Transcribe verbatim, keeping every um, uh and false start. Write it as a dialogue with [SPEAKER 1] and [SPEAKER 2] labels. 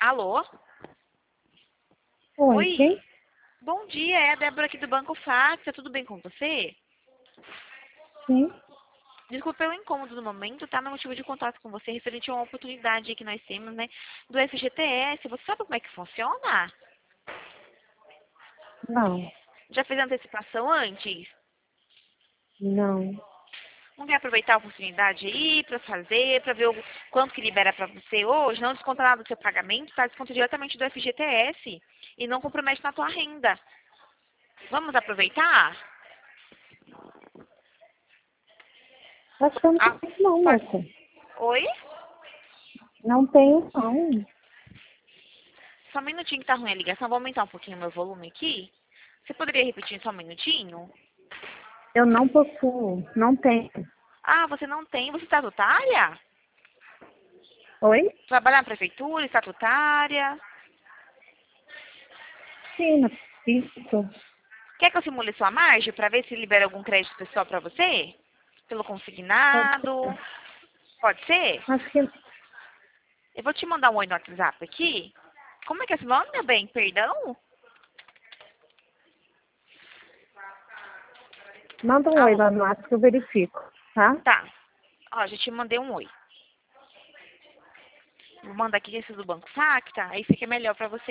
[SPEAKER 1] Alô?
[SPEAKER 2] Oi,
[SPEAKER 1] Oi?
[SPEAKER 2] quem?
[SPEAKER 1] Bom dia, é a Débora aqui do Banco Facta. Tudo bem com você?
[SPEAKER 2] Sim.
[SPEAKER 1] Desculpa pelo incômodo no momento, tá? Meu motivo de contato com você referente a uma oportunidade que nós temos, né? Do F G T S. Você sabe como é que funciona?
[SPEAKER 2] Não,
[SPEAKER 1] Já fez antecipação antes?
[SPEAKER 2] não.
[SPEAKER 1] Não quer aproveitar a oportunidade aí para fazer, para ver o quanto que libera para você hoje? Não desconta nada do seu pagamento, tá? Desconta diretamente do F G T S e não compromete na tua renda. Vamos aproveitar?
[SPEAKER 2] Acho que eu não
[SPEAKER 1] Ah,
[SPEAKER 2] tenho não,
[SPEAKER 1] pode...
[SPEAKER 2] moça.
[SPEAKER 1] Oi?
[SPEAKER 2] Não tenho não.
[SPEAKER 1] Só um minutinho que tá ruim a ligação. Vou aumentar um pouquinho o meu volume aqui. Você poderia repetir só um minutinho?
[SPEAKER 2] Eu não possuo. Não tenho.
[SPEAKER 1] Ah, você não tem. Você é estatutária?
[SPEAKER 2] Oi?
[SPEAKER 1] Trabalha na prefeitura, estatutária?
[SPEAKER 2] Sim, não- isso.
[SPEAKER 1] Quer que eu simule sua margem para ver se libera algum crédito pessoal para você? Pelo
[SPEAKER 2] Pode
[SPEAKER 1] consignado?
[SPEAKER 2] ser.
[SPEAKER 1] Pode ser?
[SPEAKER 2] Acho que
[SPEAKER 1] Eu vou te mandar um oi no WhatsApp aqui. Como é que é seu nome, meu bem? Perdão?
[SPEAKER 2] manda um oi
[SPEAKER 1] Alô?
[SPEAKER 2] lá no WhatsApp que eu verifico, tá?
[SPEAKER 1] Tá. Ó, já te mandei um oi. Vou mandar aqui esse do Banco Facta, aí fica melhor para você.